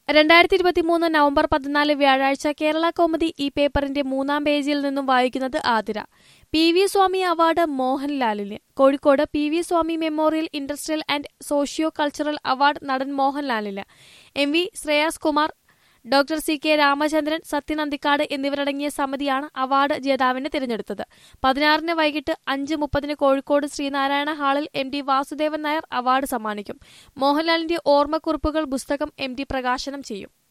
2023 November 14 വ്യാഴാഴ്ച കേരള കൗമുദി ഈ പേപ്പറിന്റെ 3-ാം പേജിൽ നിന്നും വായിക്കുന്നത് ആതിര. പി വി സ്വാമി അവാർഡ് മോഹൻലാലിന്. കോഴിക്കോട് P V Swamy memorial industrial and socio cultural award നടൻ മോഹൻലാലിന്. M V Shreyas Kumar, doctor C K Ramachandran, Sathyan Anthikad എന്നിവരടങ്ങിയ സമിതിയാണ് അവാർഡ് ജേതാവിനെ തിരഞ്ഞെടുത്തത്. 16-ന് വൈകിട്ട് 5:30 കോഴിക്കോട് ശ്രീനാരായണ ഹാളിൽ M T Vasudevan Nair award സമ്മാനിക്കും. മോഹൻലാലിന്റെ ഓർമ്മക്കുറിപ്പുകൾ പുസ്തകം എം ടി പ്രകാശനം ചെയ്യും.